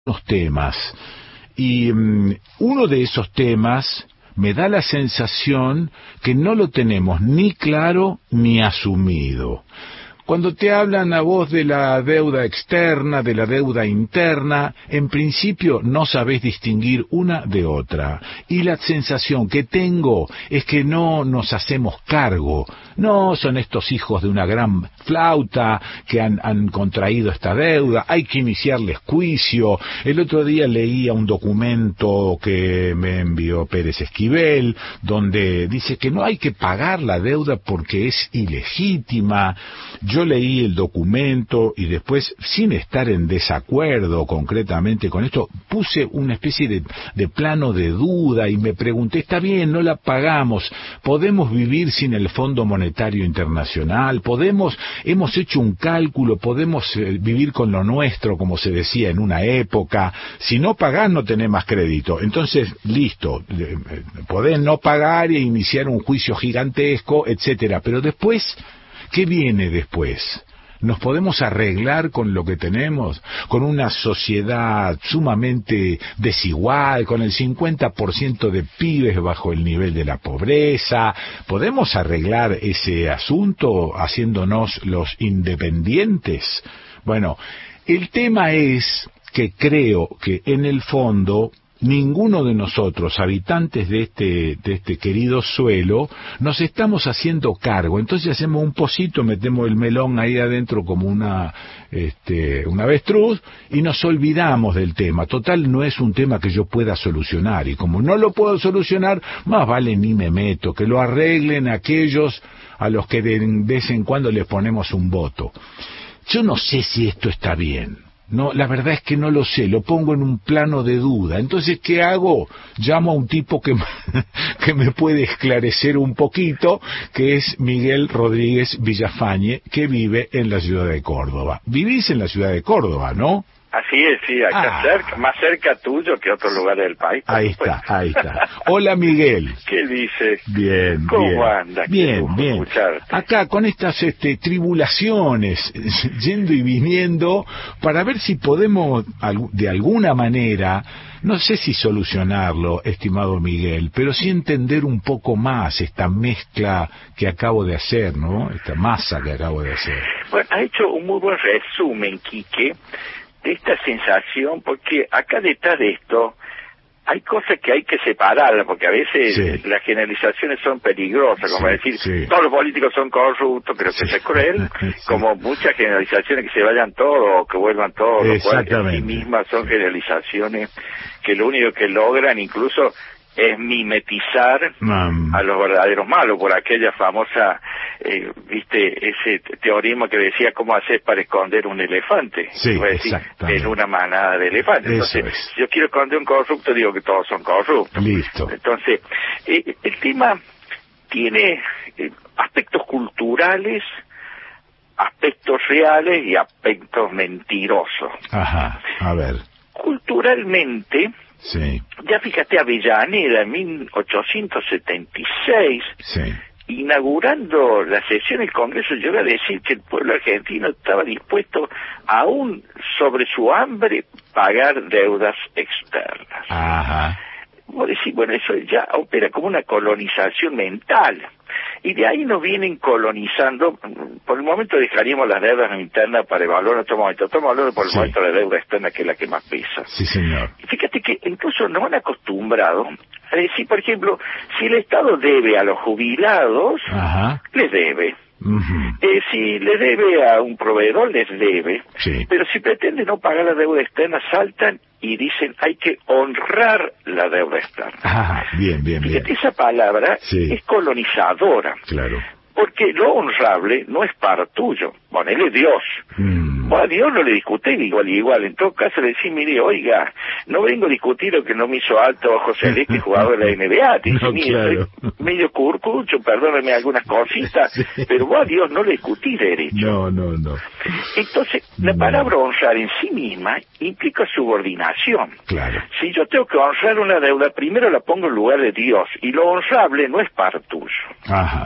unos temas y uno de esos temas me da la sensación que no lo tenemos ni claro ni asumido. Cuando te hablan a vos de la deuda externa, de la deuda interna, en principio no sabés distinguir una de otra. Y la sensación que tengo es que no nos hacemos cargo. No son estos hijos de una gran flauta que han contraído esta deuda, hay que iniciarles juicio. El otro día leía un documento que me envió Pérez Esquivel, donde dice que no hay que pagar la deuda porque es ilegítima. Yo leí el documento y después, sin estar en desacuerdo concretamente con esto, puse una especie de plano de duda y me pregunté, está bien, no la pagamos, podemos vivir sin el Fondo Monetario Internacional, hemos hecho un cálculo, podemos vivir con lo nuestro, como se decía en una época, si no pagás no tenés más crédito, entonces listo, podés no pagar e iniciar un juicio gigantesco, etcétera, pero después, ¿qué viene después? ¿Nos podemos arreglar con lo que tenemos? ¿Con una sociedad sumamente desigual, con el 50% de pibes bajo el nivel de la pobreza? ¿Podemos arreglar ese asunto haciéndonos los independientes? Bueno, el tema es que creo que en el fondo ninguno de nosotros, habitantes de este querido suelo, nos estamos haciendo cargo. Entonces hacemos un pocito, metemos el melón ahí adentro como un avestruz y nos olvidamos del tema. Total, no es un tema que yo pueda solucionar y como no lo puedo solucionar, más vale ni me meto, que lo arreglen aquellos a los que de vez en cuando les ponemos un voto. Yo no sé si esto está bien. No, la verdad es que no lo sé, lo pongo en un plano de duda. Entonces, ¿qué hago? Llamo a un tipo que me puede esclarecer un poquito, que es Miguel Rodríguez Villafañe, que vive en la ciudad de Córdoba. Vivís en la ciudad de Córdoba, ¿no? Así es, sí, acá cerca, más cerca tuyo que otros lugares del país. Ahí está. Hola, Miguel. ¿Qué dice? Bien, ¿Cómo anda? Bien. Acá con estas tribulaciones, yendo y viniendo, para ver si podemos, de alguna manera, no sé si solucionarlo, estimado Miguel, pero sí entender un poco más esta mezcla que acabo de hacer, ¿no? Esta masa que acabo de hacer. Bueno, ha hecho un muy buen resumen, Quique, de esta sensación, porque acá detrás de esto hay cosas que hay que separarlas, porque a veces las generalizaciones son peligrosas, como decir, todos los políticos son corruptos, pero que es cruel, como muchas generalizaciones que se vayan todos, o que vuelvan todos, lo cual en sí mismas son generalizaciones que lo único que logran incluso es mimetizar a los verdaderos malos, por aquella famosa, ese teorema que decía cómo hacer para esconder un elefante, en una manada de elefantes. Entonces, si yo quiero esconder un corrupto, digo que todos son corruptos. Listo. Entonces, el tema tiene aspectos culturales, aspectos reales y aspectos mentirosos. Ajá, a ver. Culturalmente, ya fíjate, Avellaneda en 1876, inaugurando la sesión del Congreso, llegó a decir que el pueblo argentino estaba dispuesto, aún sobre su hambre, pagar deudas externas. Ajá. Vos decís, bueno, eso ya opera como una colonización mental. Y de ahí nos vienen colonizando. Por el momento dejaríamos las deudas internas para evaluar otro momento. Estamos hablando por el momento de la deuda externa, que es la que más pesa. Sí, señor. Y fíjate que incluso nos han acostumbrado a decir, por ejemplo, si el Estado debe a los jubilados, les debe. Si le debe a un proveedor, les debe. Pero si pretende no pagar la deuda externa, saltan y dicen hay que honrar la deuda externa. Bien. Fíjate, esa palabra es colonizadora. Claro. Porque lo honrable no es para tuyo. Ponele Dios. Bueno, a Dios no le discutí igual. En todo caso le decís, mire, oiga, no vengo a discutir lo que no me hizo alto José Luis, que jugador de la NBA. Te dice, mire, soy medio curcucho, perdóneme algunas cositas, pero vos a Dios no le discutís derecho. No. Entonces, la palabra honrar en sí misma implica subordinación. Claro. Si yo tengo que honrar una deuda, primero la pongo en lugar de Dios, y lo honrable no es para tuyo. Ajá.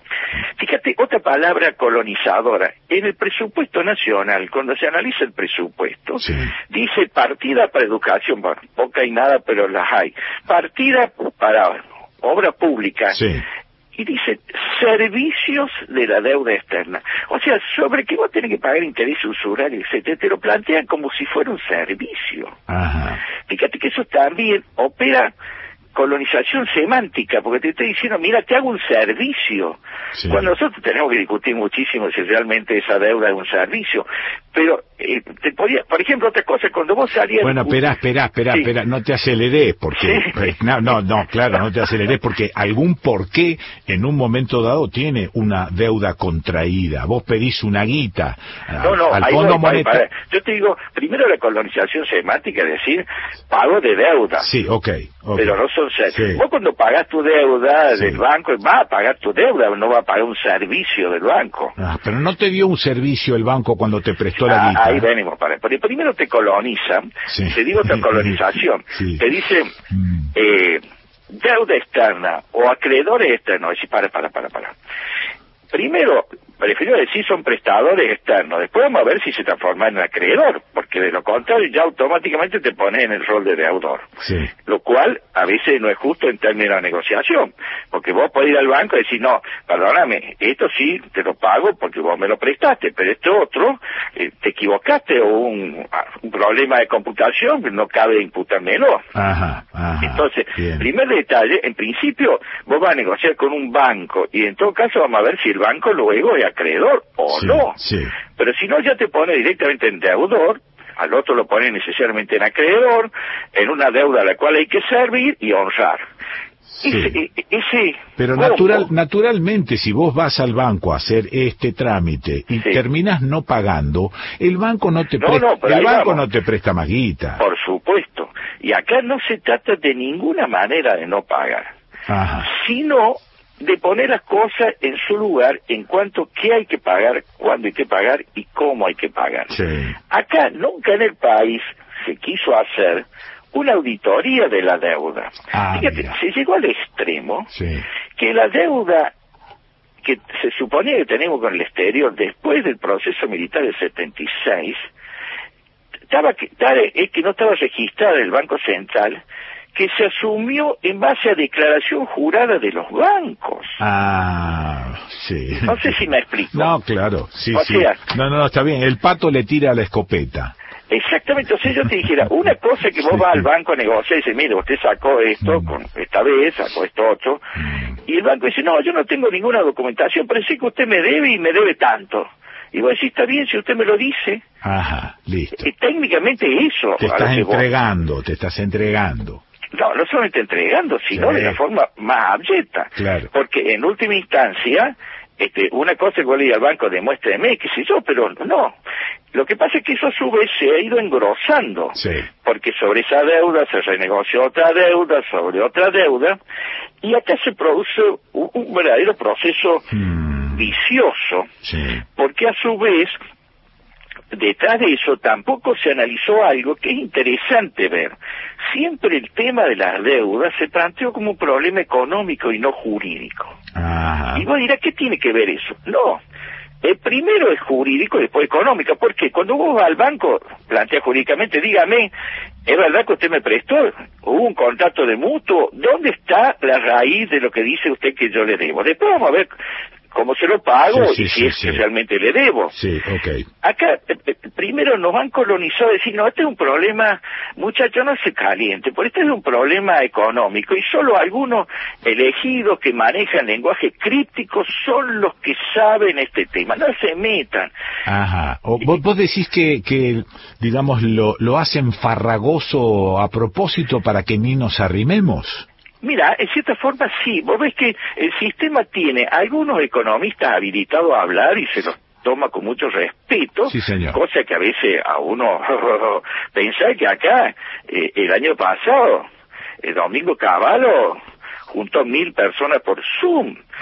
Fíjate, otra palabra colonizadora. En el presupuesto nacional, cuando se analiza el presupuesto, dice partida para educación, bueno, poca y nada, pero las hay. Partida para obra pública. Y dice servicios de la deuda externa. O sea, sobre que vos tenés que pagar interés usural, etcétera, te lo plantean como si fuera un servicio. Fíjate que eso también opera colonización semántica, porque te estoy diciendo, mira, te hago un servicio. Cuando nosotros tenemos que discutir muchísimo si realmente esa deuda es un servicio, pero te podía, por ejemplo, otra cosa, cuando vos salías... Bueno, espera, no te acelerés, porque... claro, no te acelerés, porque algún porqué en un momento dado tiene una deuda contraída. Vos pedís una guita al Fondo Monetario. Yo te digo, primero la colonización semántica, es decir, pago de deuda. Pero no son... Vos cuando pagás tu deuda del banco, vas a pagar tu deuda, no vas a pagar un servicio del banco. Pero no te dio un servicio el banco cuando te prestó la guita. Ahí venimos, porque primero te colonizan, te digo otra colonización, te dice deuda externa o acreedores externos. Es decir, para. Primero, prefiero decir son prestadores externos, después vamos a ver si se transforma en acreedor, porque de lo contrario ya automáticamente te pones en el rol de deudor, lo cual a veces no es justo en términos de negociación, porque vos podés ir al banco y decir, no, perdóname, esto sí te lo pago porque vos me lo prestaste, pero esto otro, te equivocaste o un problema de computación, no cabe imputármelo. Entonces, primer detalle, en principio vos vas a negociar con un banco y en todo caso vamos a ver si el banco luego es acreedor o no. Pero si no, ya te pone directamente en deudor, al otro lo pone necesariamente en acreedor, en una deuda a la cual hay que servir y honrar. Pero naturalmente, si vos vas al banco a hacer este trámite y terminás no pagando, el banco no te presta más guita. Por supuesto. Y acá no se trata de ninguna manera de no pagar, sino de poner las cosas en su lugar en cuanto a qué hay que pagar, cuándo hay que pagar y cómo hay que pagar. Acá nunca en el país se quiso hacer una auditoría de la deuda. Fíjate, se llegó al extremo que la deuda que se suponía que tenemos con el exterior después del proceso militar del 76 es que no estaba registrada en el Banco Central, que se asumió en base a declaración jurada de los bancos. No sé si me explico. No, claro, sea, No, está bien, el pato le tira a la escopeta. Exactamente, o sea, yo te dijera, una cosa que vos vas al banco a negociar y dices, mire, usted sacó esto, esta vez sacó esto otro, y el banco dice, no, yo no tengo ninguna documentación, pero sí que usted me debe y me debe tanto. Y vos decís, está bien, si usted me lo dice. Listo. Técnicamente eso. Te estás entregando. No solamente entregando, sino de la forma más abyecta. Porque en última instancia, una cosa es que vos le digas al banco, demuéstreme, qué sé yo, pero no. Lo que pasa es que eso a su vez se ha ido engrosando, porque sobre esa deuda se renegoció otra deuda, sobre otra deuda, y acá se produce un verdadero proceso vicioso, porque a su vez, detrás de eso tampoco se analizó algo que es interesante ver. Siempre el tema de las deudas se planteó como un problema económico y no jurídico. Y vos dirás, ¿qué tiene que ver eso? No. Primero es jurídico y después económico, porque cuando vos vas al banco, plantea jurídicamente, dígame, ¿es verdad que usted me prestó? ¿Hubo un contrato de mutuo? ¿Dónde está la raíz de lo que dice usted que yo le debo? Después vamos a ver cómo se lo pago y si es que realmente le debo. Acá, primero nos han colonizado a decir, no, este es un problema, muchacho, no se caliente, porque este es un problema económico y solo algunos elegidos que manejan lenguaje críptico son los que saben este tema, no se metan. Vos decís que digamos, lo hacen farragoso a propósito para que ni nos arrimemos. Mira, en cierta forma sí, vos ves que el sistema tiene algunos economistas habilitados a hablar y se los toma con mucho respeto, cosa que a veces a uno pensar que acá, el año pasado, el Domingo Cavallo juntó 1.000 personas por Zoom.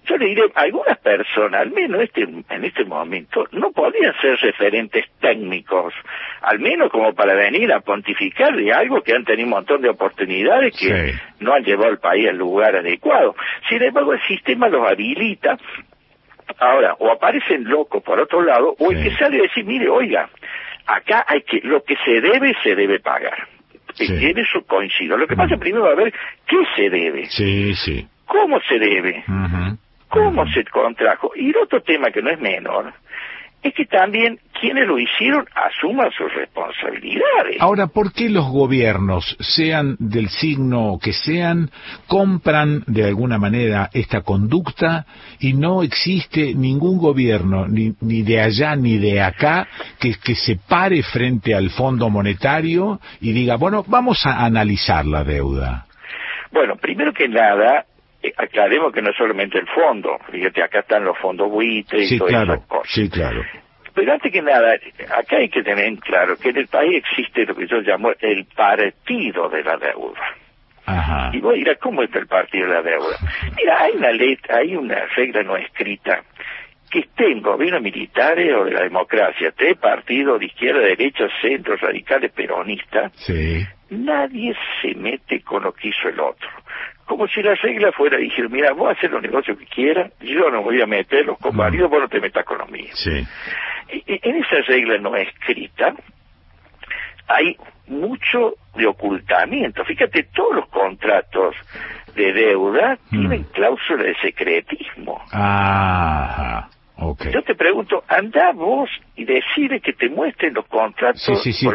yo le diré, algunas personas, al menos en este momento, no podrían ser referentes técnicos, al menos como para venir a pontificar de algo que han tenido un montón de oportunidades que no han llevado al país al lugar adecuado. Sin embargo, el sistema los habilita. Ahora, o aparecen locos por otro lado, o el que sale a decir, mire, oiga, acá lo que se debe pagar. En eso coincido. Lo que pasa primero a ver qué se debe. ¿Cómo se debe? ¿Cómo se contrajo? Y el otro tema que no es menor es que también quienes lo hicieron asuman sus responsabilidades. Ahora, ¿por qué los gobiernos, sean del signo que sean, compran de alguna manera esta conducta y no existe ningún gobierno, ni de allá ni de acá, que se pare frente al Fondo Monetario y diga, bueno, vamos a analizar la deuda? Bueno, primero que nada, aclaremos que no es solamente el fondo. Fíjate, acá están los fondos buitres y todas esas cosas. Sí, claro. Pero antes que nada, acá hay que tener en claro que en el país existe lo que yo llamo el partido de la deuda. Ajá. Y voy a ir a cómo está el partido de la deuda. Mira, hay una regla no escrita que esté en gobiernos militares o de la democracia, esté partido de izquierda, derecha, centro, radicales, peronistas, nadie se mete con lo que hizo el otro. Como si la regla fuera, dije, mira, vos haces los negocios que quieras, yo no voy a meter los convalidos, vos no te metas con los míos. En esa regla no escrita hay mucho de ocultamiento. Fíjate, todos los contratos de deuda tienen cláusula de secretismo. Ajá. Okay. Yo te pregunto, andá vos y decide que te muestren los contratos.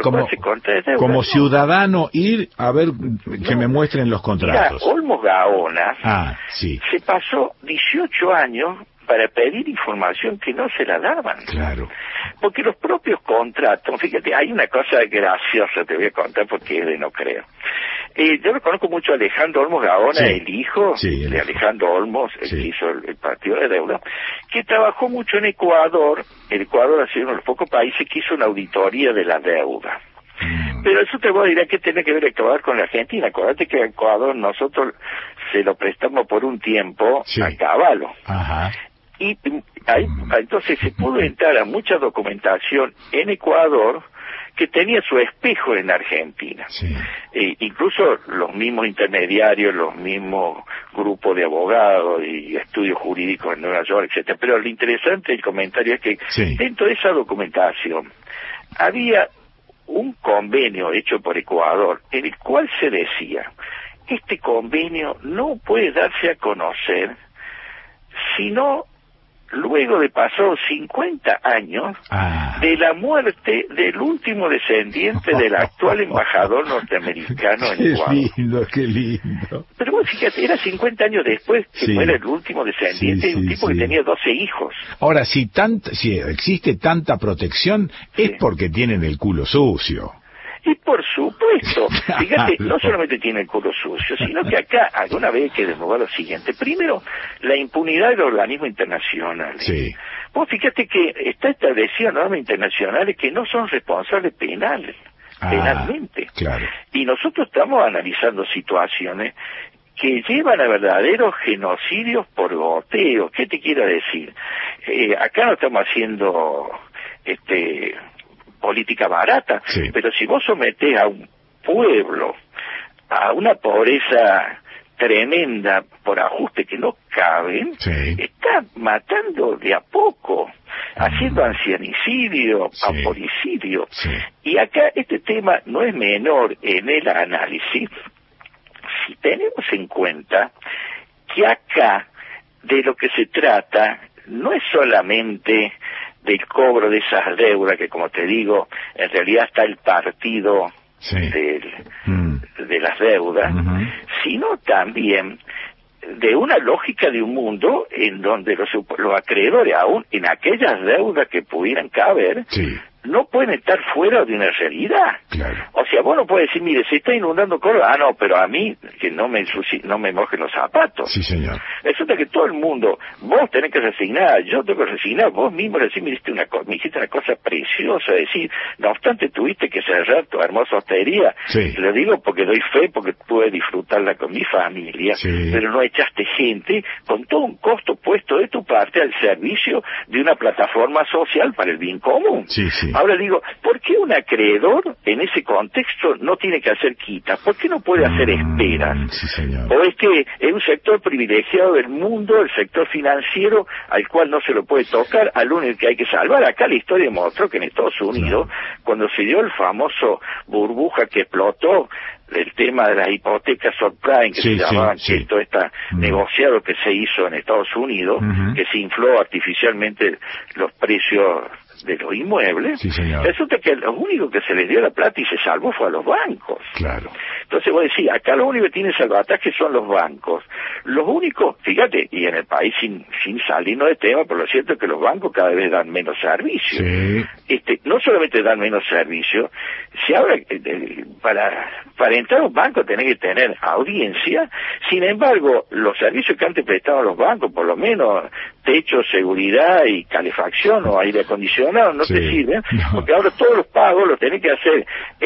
Como ciudadano ir a ver que me muestren los contratos. Mira, Olmos Gaona se pasó 18 años para pedir información que no se la daban. Claro. Porque los propios contratos, fíjate, hay una cosa graciosa, te voy a contar porque es de no creo. Yo lo conozco mucho a Alejandro Olmos Gaona, el hijo de Alejandro Olmos, el que hizo el partido de deuda, que trabajó mucho en Ecuador. El Ecuador ha sido uno de los pocos países que hizo una auditoría de la deuda. Pero eso te voy a decir que tiene que ver Ecuador con la Argentina. Acuérdate que Ecuador nosotros se lo prestamos por un tiempo a Caballo. Y ahí, entonces se pudo entrar a mucha documentación en Ecuador que tenía su espejo en Argentina. Incluso los mismos intermediarios, los mismos grupos de abogados y estudios jurídicos en Nueva York, etcétera. Pero lo interesante del comentario es que dentro de esa documentación había un convenio hecho por Ecuador en el cual se decía, este convenio no puede darse a conocer sino luego de pasar 50 años de la muerte del último descendiente del actual embajador norteamericano en Ecuador. Qué lindo. Pero vos fíjate, era 50 años después que muere el último descendiente de un tipo que tenía 12 hijos. Ahora, si existe tanta protección, es porque tienen el culo sucio. Y por supuesto, fíjate, no solamente tiene el culo sucio, sino que acá alguna vez hay que desnudar lo siguiente. Primero, la impunidad de los organismos internacionales. Vos fíjate que está establecido normas internacionales que no son responsables penalmente. Y nosotros estamos analizando situaciones que llevan a verdaderos genocidios por goteo. ¿Qué te quiero decir? Acá no estamos haciendo política barata, pero si vos sometés a un pueblo a una pobreza tremenda por ajuste que no caben, está matando de a poco, haciendo ancianicidio, apolicidio. Y acá este tema no es menor en el análisis si tenemos en cuenta que acá de lo que se trata no es solamente del cobro de esas deudas, que como te digo, en realidad está el partido de las deudas, sino también de una lógica de un mundo en donde los acreedores, aún en aquellas deudas que pudieran caber, no pueden estar fuera de una realidad. Claro. O sea, vos no puedes decir, mire, se está inundando Córdoba, no, pero a mí que no me mojen los zapatos. Sí, señor. Resulta que todo el mundo, vos tenés que resignar, yo tengo que resignar, vos mismo recién me hiciste una cosa preciosa, decir, no obstante tuviste que cerrar tu hermosa hostería, sí. Lo digo porque doy fe, porque pude disfrutarla con mi familia, sí. Pero no echaste gente con todo un costo puesto de tu parte al servicio de una plataforma social para el bien común. Sí, sí. Ahora digo, ¿por qué un acreedor en ese contexto no tiene que hacer quitas? ¿Por qué no puede hacer esperas? Sí, señor. ¿O es que es un sector privilegiado del mundo, el sector financiero, al cual no se lo puede tocar, al único que hay que salvar? Acá la historia mostró que en Estados Unidos, cuando se dio el famoso burbuja que explotó, el tema de las hipotecas subprime, que se llamaban, que todo este negociado que se hizo en Estados Unidos, que se infló artificialmente los precios de los inmuebles, resulta que lo único que se les dio la plata y se salvó fue a los bancos. Claro. Entonces voy a decir, acá lo único que tiene salvataje son los bancos. Los únicos, fíjate, y en el país sin salirnos de tema, pero lo cierto es que los bancos cada vez dan menos servicio. Sí. No solamente dan menos servicio, si ahora para entrar a un banco tenés que tener audiencia, sin embargo, los servicios que antes prestaban los bancos, por lo menos techo, seguridad y calefacción o aire acondicionado, no te sirven, porque ahora todos los pagos los tenés que hacer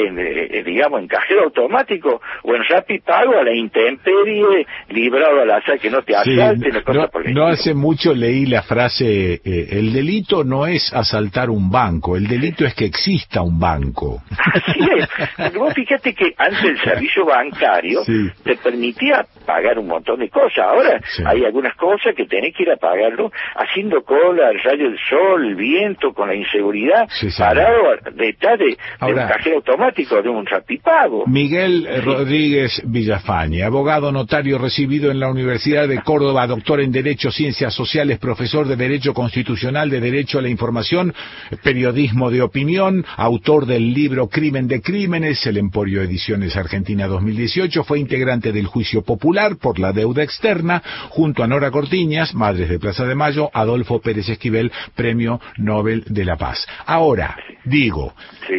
en cajero automático o en Rapipago a la intemperie, librado al azar, que no te asalten, no hace mucho leí la frase, el delito no es asaltar un banco, el delito es que exista un banco. Así es, porque vos fíjate que antes el servicio bancario te permitía pagar un montón de cosas, ahora hay algunas cosas que tenés que ir a pagarlo haciendo cola, el rayo del sol, el viento, con la inseguridad, parado detrás de un cajero automático, de un Rapipago. Miguel Rodríguez Villafañe, abogado notario recibido en la Universidad de Córdoba, doctor en Derecho, Ciencias Sociales, profesor de Derecho Constitucional, de Derecho a la Información, periodismo de opinión, autor del libro Crimen de Crímenes, El Emporio Ediciones Argentina 2018, fue integrante del Juicio Popular por la deuda externa, junto a Nora Cortiñas, Madres de Plaza de Mayo, Adolfo Pérez Esquivel, Premio Nobel de la Paz. Ahora, digo,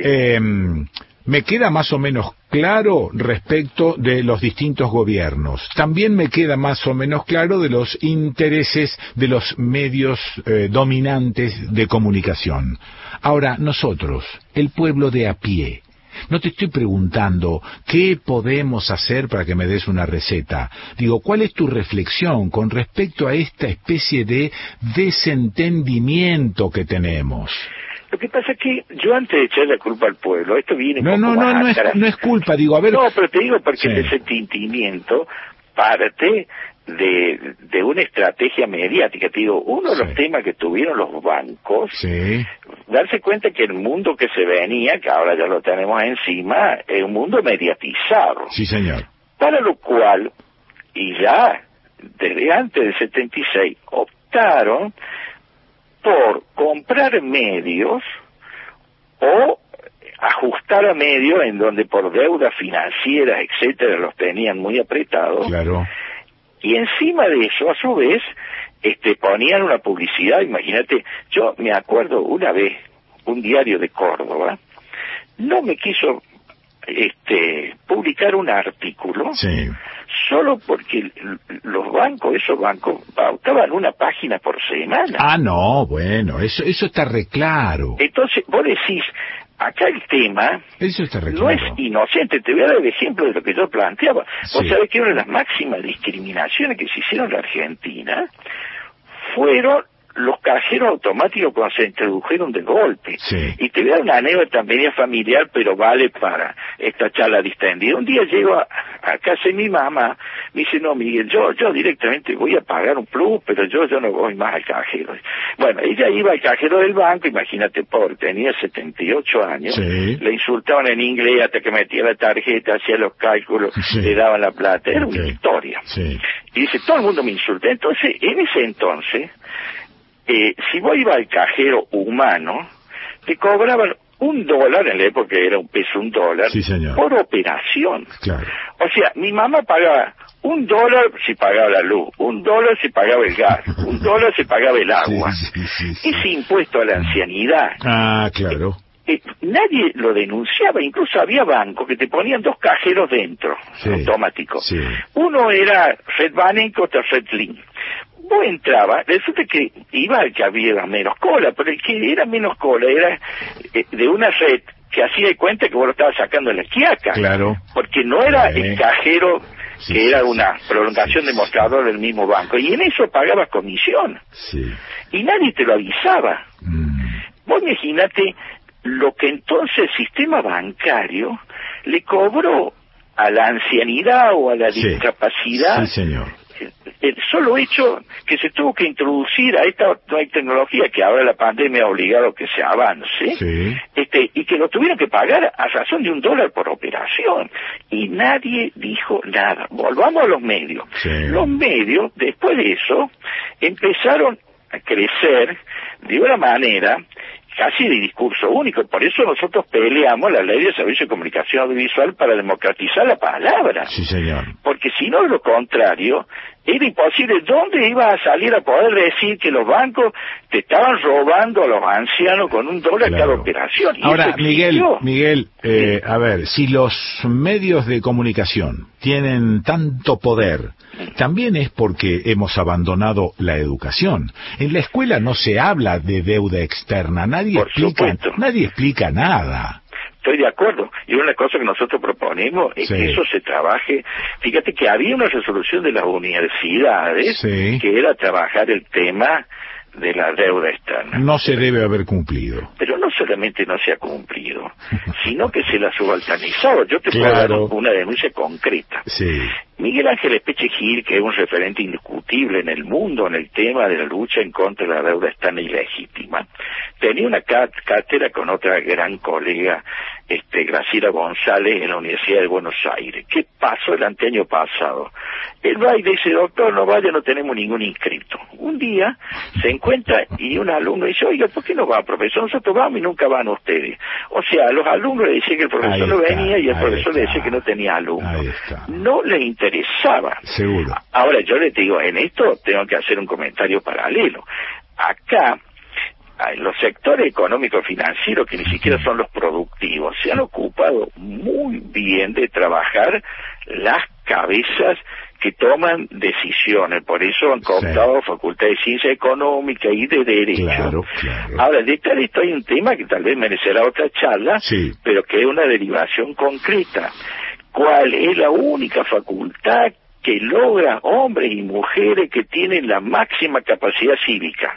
me queda más o menos claro respecto de los distintos gobiernos. También me queda más o menos claro de los intereses de los medios dominantes de comunicación. Ahora, nosotros, el pueblo de a pie, no te estoy preguntando qué podemos hacer para que me des una receta. Digo, ¿cuál es tu reflexión con respecto a esta especie de desentendimiento que tenemos? Lo que pasa es que yo, antes de echar la culpa al pueblo, esto viene no es culpa, digo, a ver. No, pero te digo porque el desentendimiento parte de una estrategia mediática. Te digo, uno de los temas que tuvieron los bancos, darse cuenta que el mundo que se venía, que ahora ya lo tenemos encima, es un mundo mediatizado. Sí, señor. Para lo cual, y ya desde antes del 76, optaron por comprar medios o ajustar a medios en donde por deudas financieras, etcétera, los tenían muy apretados. Claro. Y encima de eso, a su vez, ponían una publicidad. Imagínate, yo me acuerdo una vez, un diario de Córdoba no me quiso publicar un artículo solo porque esos bancos pautaban una página por semana. Ah, no, bueno, eso está re claro. Entonces, vos decís, acá el tema no es inocente. Te voy a dar el ejemplo de lo que yo planteaba. Vos sabés que una de las máximas discriminaciones que se hicieron en la Argentina fueron los cajeros automáticos cuando se introdujeron de golpe. Y te voy a dar una anécdota media familiar, pero vale para esta charla distendida. Un día llego a casa de mi mamá, me dice, no, Miguel, yo directamente voy a pagar un plus, pero yo no voy más al cajero. Bueno, ella iba al cajero del banco, imagínate, pobre, tenía 78 años, le insultaban en inglés hasta que metía la tarjeta, hacía los cálculos, le daban la plata, era una historia. Y dice, todo el mundo me insulta. Entonces, en ese entonces, si vos ibas al cajero humano, te cobraban $1, en la época era un peso, $1, por operación. O sea, mi mamá pagaba $1 si pagaba la luz, $1 si pagaba el gas, $1 si pagaba el agua. Ese impuesto a la ancianidad. nadie lo denunciaba, incluso había bancos que te ponían 2 cajeros dentro, automáticos. Sí. Uno era Red Bank, otro Red Link. Vos entrabas, resulta que iba el que había menos cola, pero el que era menos cola era de una red que hacía de cuenta que vos lo estabas sacando en la quiaca. Claro. Porque no era el cajero que era una prolongación de mostrador del mismo banco. Y en eso pagabas comisión. Sí. Y nadie te lo avisaba. Vos imaginate lo que entonces el sistema bancario le cobró a la ancianidad o a la discapacidad. Sí, señor. El solo hecho que se tuvo que introducir a esta tecnología que ahora la pandemia ha obligado a que se avance, y que lo tuvieron que pagar a razón de $1 por operación, y nadie dijo nada. Volvamos a los medios. Los medios, después de eso, empezaron a crecer de una manera casi de discurso único. Por eso nosotros peleamos la ley de servicio de comunicación audiovisual para democratizar la palabra. Sí, señor. Porque si no, lo contrario, era imposible. ¿Dónde ibas a salir a poder decir que los bancos te estaban robando a los ancianos con $1 cada operación? Y ahora, Miguel, a ver, si los medios de comunicación tienen tanto poder, también es porque hemos abandonado la educación. En la escuela no se habla de deuda externa, nadie explica nada. Estoy de acuerdo. Y una cosa que nosotros proponemos es que eso se trabaje. Fíjate que había una resolución de las universidades que era trabajar el tema de la deuda externa. No se debe haber cumplido. Pero no solamente no se ha cumplido, sino que se la ha subalternizado. Yo te puedo dar una denuncia concreta. Miguel Ángel Espeche Gil, que es un referente indiscutible en el mundo en el tema de la lucha en contra de la deuda externa ilegítima, tenía una cátedra con otra gran colega, Graciela González, en la Universidad de Buenos Aires. ¿Qué pasó el anteaño pasado? Él va y dice: doctor, no vaya, no tenemos ningún inscrito. Un día se encuentra y un alumno dice: oiga, ¿por qué no va, profesor? Nosotros vamos y nunca van ustedes. O sea, los alumnos le decían que el profesor no venía y el profesor le decía que no tenía alumnos. No le interesaba. Seguro. Ahora, yo le digo, en esto tengo que hacer un comentario paralelo. Acá, los sectores económicos financieros, que ni siquiera son los productivos, se han ocupado muy bien de trabajar las cabezas que toman decisiones. Por eso han cooptado Facultad de Ciencia Económica y de Derecho. Claro. Ahora, detrás de esto hay un tema que tal vez merecerá otra charla, pero que es una derivación concreta. ¿Cuál es la única facultad que logra hombres y mujeres que tienen la máxima capacidad cívica?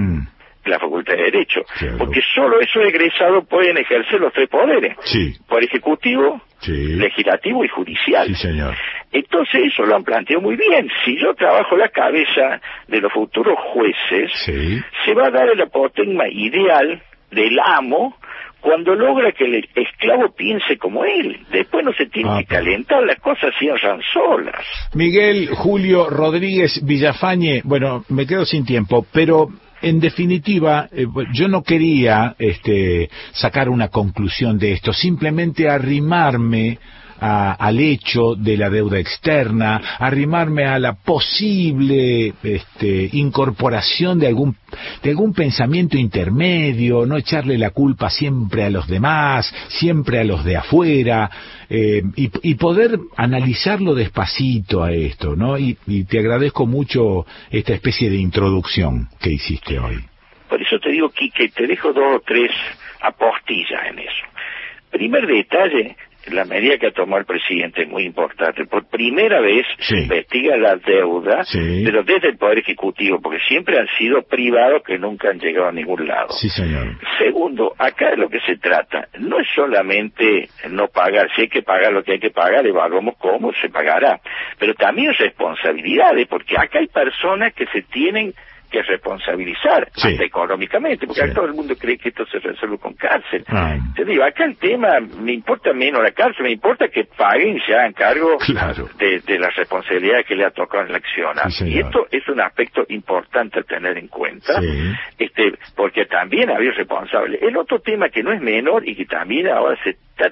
La Facultad de Derecho. Porque solo esos egresados pueden ejercer los 3 poderes. Por ejecutivo, legislativo y judicial. Sí, señor. Entonces eso lo han planteado muy bien. Si yo trabajo la cabeza de los futuros jueces, se va a dar el apotegma ideal del amo cuando logra que el esclavo piense como él. Después no se tiene que calentar, las cosas cierran solas. Miguel Julio Rodríguez Villafañe, bueno, me quedo sin tiempo, pero en definitiva, yo no quería sacar una conclusión de esto, simplemente arrimarme al hecho de la deuda externa, arrimarme a la posible incorporación de algún pensamiento intermedio, no echarle la culpa siempre a los demás, siempre a los de afuera, y poder analizarlo despacito a esto, ¿no? Y te agradezco mucho esta especie de introducción que hiciste hoy. Por eso te digo, Quique, te dejo 2 o 3 apostillas en eso. Primer detalle: la medida que ha tomado el presidente es muy importante. Por primera vez se investiga la deuda, pero desde el Poder Ejecutivo, porque siempre han sido privados que nunca han llegado a ningún lado. Sí, señor. Segundo, acá de lo que se trata no es solamente no pagar. Si hay que pagar lo que hay que pagar, evaluamos cómo se pagará. Pero también responsabilidades, porque acá hay personas que se tienen que responsabilizar hasta económicamente, porque acá todo el mundo cree que esto se resuelve con cárcel. Te digo, acá el tema me importa menos la cárcel, me importa que paguen y se hagan cargo de la responsabilidad que le ha tocado en la acción. Y esto es un aspecto importante a tener en cuenta, porque también había responsables. El otro tema que no es menor y que también ahora se está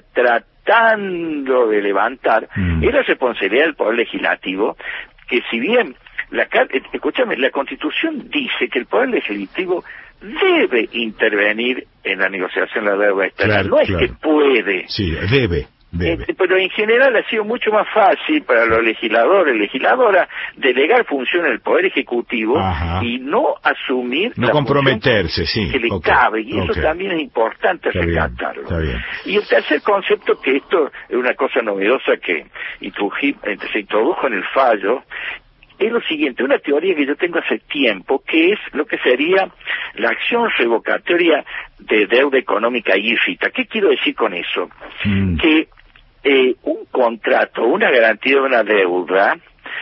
tratando de levantar es la responsabilidad del Poder Legislativo, que si bien escúchame, la Constitución dice que el Poder Legislativo debe intervenir en la negociación de la deuda externa, no es que puede. Sí, debe. Pero en general ha sido mucho más fácil para los legisladores, legisladoras, delegar funciones del Poder Ejecutivo y no asumir no comprometerse, sí, que le cabe, y eso también es importante rescatarlo. Y el tercer concepto, que esto es una cosa novedosa que se introdujo en el fallo, es lo siguiente, una teoría que yo tengo hace tiempo, que es lo que sería la acción revocatoria de deuda económica ilícita. ¿Qué quiero decir con eso? Que un contrato, una garantía de una deuda,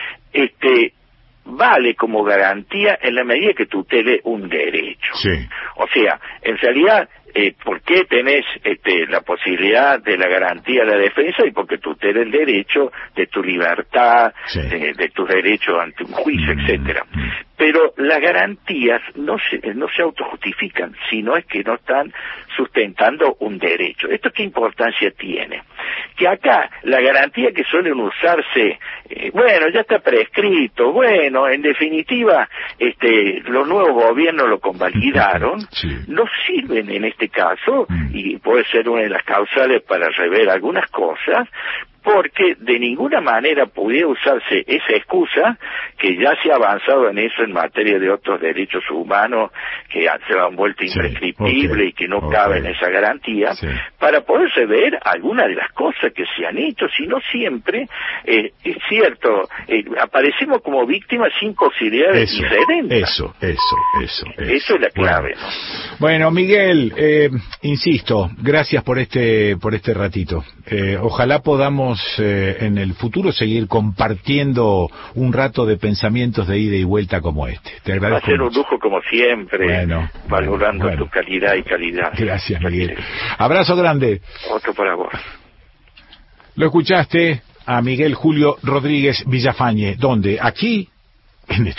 vale como garantía en la medida que tutele un derecho. O sea, en realidad, ¿por qué tenés la posibilidad de la garantía de la defensa? Y porque tutela el derecho de tu libertad, de tus derechos ante un juicio, etcétera. Pero las garantías no se autojustifican, sino es que no están sustentando un derecho. ¿Esto qué importancia tiene? Que acá la garantía que suelen usarse, bueno, ya está prescrito, bueno, en definitiva, los nuevos gobiernos lo convalidaron, no sirven en este caso, y puede ser una de las causales para rever algunas cosas, porque de ninguna manera pudiera usarse esa excusa, que ya se ha avanzado en eso en materia de otros derechos humanos que se han vuelto imprescriptibles y que no caben en esa garantía, para poderse ver algunas de las cosas que se han hecho, sino siempre, es cierto, aparecemos como víctimas sin posibilidades diferentes. Eso es la clave, ¿no? Bueno, Miguel, insisto, gracias por este ratito. Ojalá podamos en el futuro seguir compartiendo un rato de pensamientos de ida y vuelta como este. Te agradezco. Va a ser un lujo como siempre, valorando tu calidad y calidad. Gracias, Miguel. Abrazo grande. Otro para vos. Lo escuchaste a Miguel Julio Rodríguez Villafañe. ¿Dónde? Aquí, en